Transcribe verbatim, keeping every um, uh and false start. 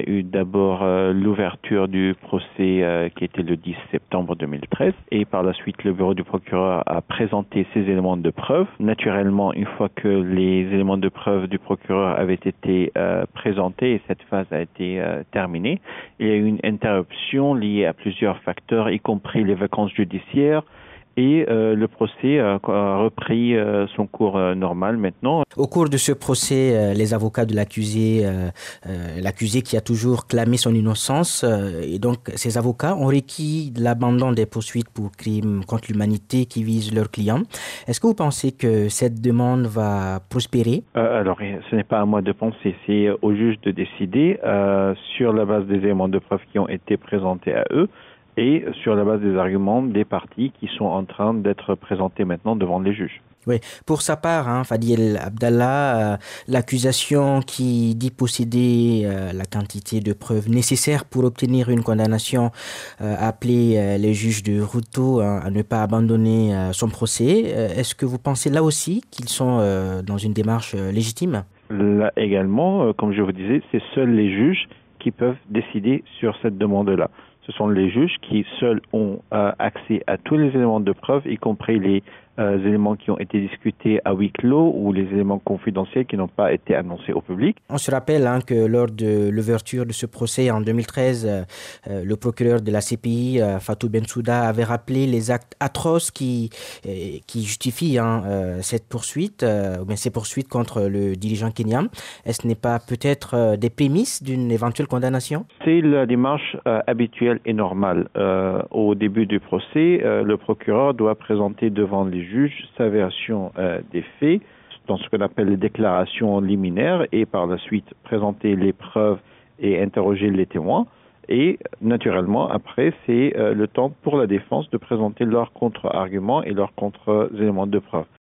eu d'abord euh, l'ouverture du procès euh, qui était le dix septembre deux mille treize et par la suite le bureau du procureur a présenté ses éléments de preuve. Naturellement, une fois que les éléments de preuve du procureur avaient été euh, présentés et cette phase a été euh, terminée, il y a eu une interruption liée à plusieurs facteurs, y compris les vacances judiciaires, et euh, le procès a, a repris euh, son cours euh, normal maintenant. Au cours de ce procès, euh, les avocats de l'accusé, euh, euh, l'accusé qui a toujours clamé son innocence, euh, et donc ces avocats ont requis l'abandon des poursuites pour crimes contre l'humanité qui visent leurs clients. Est-ce que vous pensez que cette demande va prospérer? euh, Alors, ce n'est pas à moi de penser, c'est au juge de décider euh, sur la base des éléments de preuve qui ont été présentés à eux, et sur la base des arguments des parties qui sont en train d'être présentés maintenant devant les juges. Oui, pour sa part, hein, Fadil Abdallah, euh, l'accusation qui dit posséder euh, la quantité de preuves nécessaires pour obtenir une condamnation euh, a appelé euh, les juges de Ruto hein, à ne pas abandonner euh, son procès. Euh, est-ce que vous pensez là aussi qu'ils sont euh, dans une démarche euh, légitime? Là également, euh, comme je vous disais, c'est seuls les juges qui peuvent décider sur cette demande-là. Ce sont les juges qui seuls ont euh, accès à tous les éléments de preuve, y compris les euh, éléments qui ont été discutés à huis clos ou les éléments confidentiels qui n'ont pas été annoncés au public. On se rappelle hein, que lors de l'ouverture de ce procès en deux mille treize, euh, le procureur de la C P I, euh, Fatou Bensouda, avait rappelé les actes atroces qui, euh, qui justifient hein, euh, cette poursuite, euh, mais ces poursuites contre le dirigeant kenyan. Est-ce n'est pas peut-être euh, des prémices d'une éventuelle condamnation? C'est la démarche euh, habituelle et normale. Euh, au début du procès, euh, le procureur doit présenter devant les juges sa version euh, des faits, dans ce qu'on appelle les déclarations liminaires, et par la suite présenter les preuves et interroger les témoins. Et naturellement, après, c'est euh, le temps pour la défense de présenter leurs contre-arguments et leurs contre-éléments de preuve.